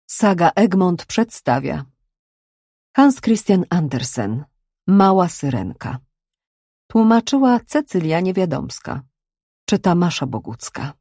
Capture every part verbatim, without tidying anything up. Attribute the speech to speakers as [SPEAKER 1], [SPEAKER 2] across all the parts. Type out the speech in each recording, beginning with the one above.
[SPEAKER 1] Saga Egmont przedstawia Hans Christian Andersen, Mała Syrenka. Tłumaczyła Cecylia Niewiadomska. Czyta Masza Bogucka.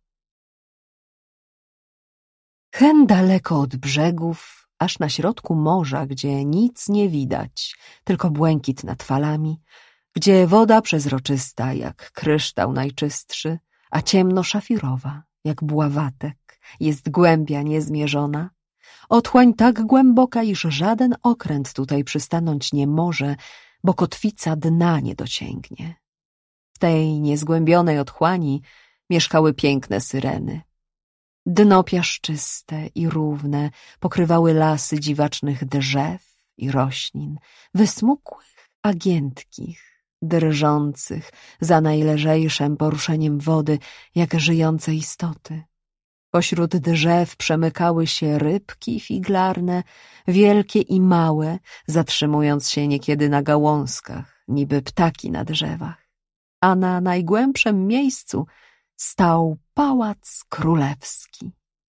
[SPEAKER 1] Hen daleko od brzegów, aż na środku morza, gdzie nic nie widać, tylko błękit nad falami, gdzie woda przezroczysta jak kryształ najczystszy, a ciemno-szafirowa jak bławatek, jest głębia niezmierzona, otchłań tak głęboka, iż żaden okręt tutaj przystanąć nie może, bo kotwica dna nie dosięgnie. W tej niezgłębionej otchłani mieszkały piękne syreny. Dno piaszczyste i równe pokrywały lasy dziwacznych drzew i roślin, wysmukłych, a giętkich, drżących za najlżejszym poruszeniem wody, jak żyjące istoty. Pośród drzew przemykały się rybki figlarne, wielkie i małe, zatrzymując się niekiedy na gałązkach, niby ptaki na drzewach. A na najgłębszym miejscu stał pałac królewski.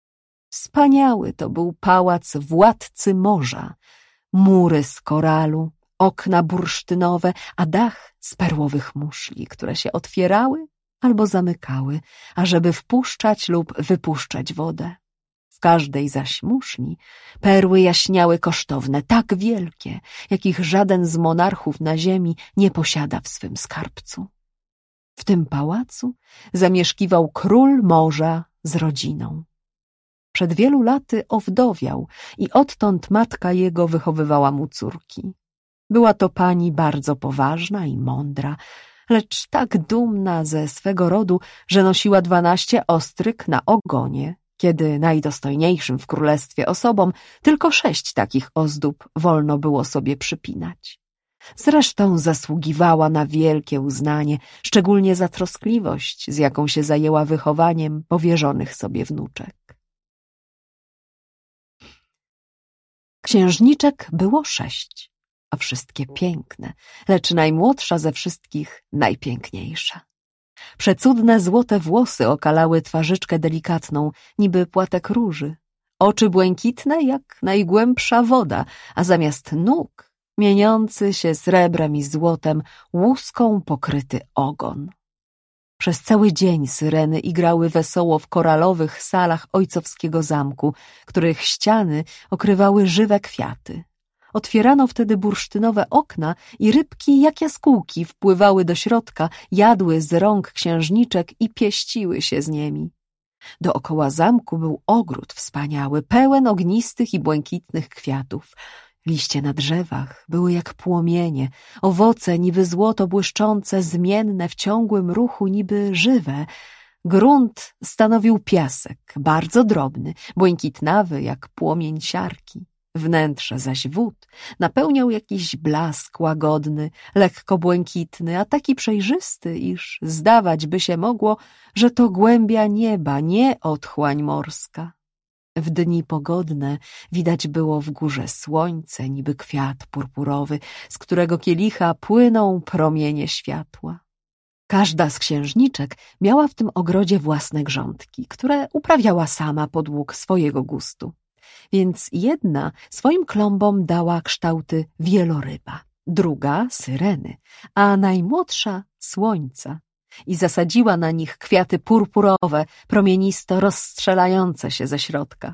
[SPEAKER 1] Wspaniały to był pałac władcy morza, mury z koralu, okna bursztynowe, a dach z perłowych muszli, które się otwierały albo zamykały, ażeby wpuszczać lub wypuszczać wodę. W każdej zaś muszli perły jaśniały kosztowne, tak wielkie, jakich żaden z monarchów na ziemi nie posiada w swym skarbcu. W tym pałacu zamieszkiwał król morza z rodziną. Przed wielu laty owdowiał i odtąd matka jego wychowywała mu córki. Była to pani bardzo poważna i mądra, lecz tak dumna ze swego rodu, że nosiła dwanaście ostryg na ogonie, kiedy najdostojniejszym w królestwie osobom tylko sześć takich ozdób wolno było sobie przypinać. Zresztą zasługiwała na wielkie uznanie, szczególnie za troskliwość, z jaką się zajęła wychowaniem powierzonych sobie wnuczek. Księżniczek było sześć, a wszystkie piękne, lecz najmłodsza ze wszystkich najpiękniejsza. Przecudne złote włosy okalały twarzyczkę delikatną, niby płatek róży, oczy błękitne jak najgłębsza woda, a zamiast nóg mieniący się srebrem i złotem łuską pokryty ogon. Przez cały dzień syreny igrały wesoło w koralowych salach ojcowskiego zamku, których ściany okrywały żywe kwiaty. Otwierano wtedy bursztynowe okna i rybki jak jaskółki wpływały do środka, jadły z rąk księżniczek i pieściły się z nimi. Dookoła zamku był ogród wspaniały, pełen ognistych i błękitnych kwiatów. Liście na drzewach były jak płomienie, owoce niby złoto błyszczące, zmienne w ciągłym ruchu niby żywe. Grunt stanowił piasek, bardzo drobny, błękitnawy jak płomień siarki. Wnętrze zaś wód napełniał jakiś blask łagodny, lekko błękitny, a taki przejrzysty, iż zdawać by się mogło, że to głębia nieba, nie otchłań morska. W dni pogodne widać było w górze słońce, niby kwiat purpurowy, z którego kielicha płyną promienie światła. Każda z księżniczek miała w tym ogrodzie własne grządki, które uprawiała sama podług swojego gustu. Więc jedna swoim klombom dała kształty wieloryba, druga syreny, a najmłodsza słońca i zasadziła na nich kwiaty purpurowe, promienisto rozstrzelające się ze środka.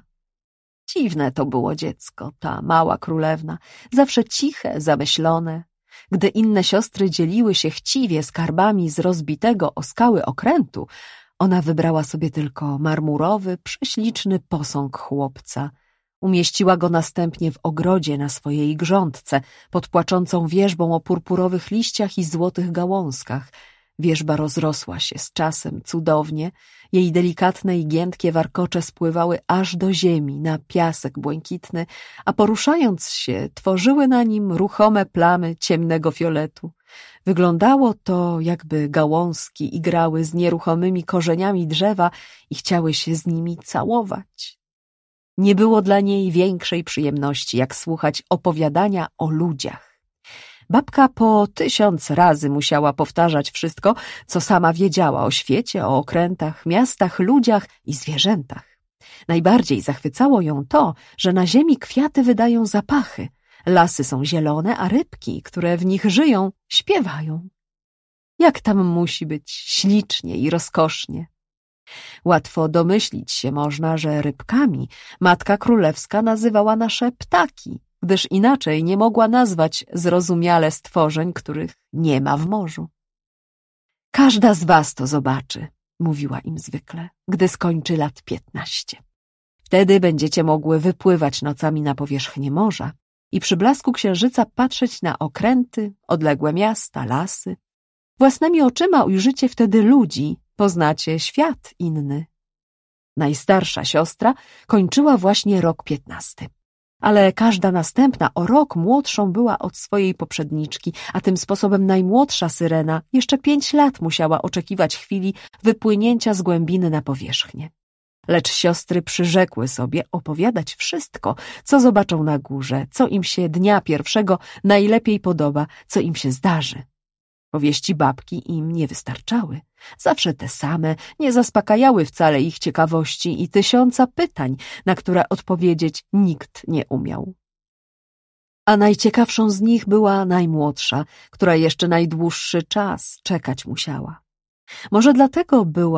[SPEAKER 1] Dziwne to było dziecko, ta mała królewna, zawsze ciche, zamyślone. Gdy inne siostry dzieliły się chciwie skarbami z rozbitego o skały okrętu, ona wybrała sobie tylko marmurowy, prześliczny posąg chłopca. Umieściła go następnie w ogrodzie na swojej grządce, pod płaczącą wierzbą o purpurowych liściach i złotych gałązkach. Wierzba rozrosła się z czasem cudownie, jej delikatne i giętkie warkocze spływały aż do ziemi na piasek błękitny, a poruszając się tworzyły na nim ruchome plamy ciemnego fioletu. Wyglądało to, jakby gałązki igrały z nieruchomymi korzeniami drzewa i chciały się z nimi całować. Nie było dla niej większej przyjemności, jak słuchać opowiadania o ludziach. Babka po tysiąc razy musiała powtarzać wszystko, co sama wiedziała o świecie, o okrętach, miastach, ludziach i zwierzętach. Najbardziej zachwycało ją to, że na ziemi kwiaty wydają zapachy, lasy są zielone, a rybki, które w nich żyją, śpiewają. Jak tam musi być ślicznie i rozkosznie. Łatwo domyślić się można, że rybkami Matka Królewska nazywała nasze ptaki, gdyż inaczej nie mogła nazwać zrozumiale stworzeń, których nie ma w morzu. Każda z was to zobaczy, mówiła im zwykle, gdy skończy lat piętnaście. Wtedy będziecie mogły wypływać nocami na powierzchnię morza i przy blasku księżyca patrzeć na okręty, odległe miasta, lasy. Własnymi oczyma ujrzycie wtedy ludzi, poznacie świat inny. Najstarsza siostra kończyła właśnie rok piętnasty, ale każda następna o rok młodszą była od swojej poprzedniczki, a tym sposobem najmłodsza Syrena jeszcze pięć lat musiała oczekiwać chwili wypłynięcia z głębiny na powierzchnię. Lecz siostry przyrzekły sobie opowiadać wszystko, co zobaczą na górze, co im się dnia pierwszego najlepiej podoba, co im się zdarzy. Powieści babki im nie wystarczały. Zawsze te same, nie zaspokajały wcale ich ciekawości i tysiąca pytań, na które odpowiedzieć nikt nie umiał. A najciekawszą z nich była najmłodsza, która jeszcze najdłuższy czas czekać musiała. Może dlatego była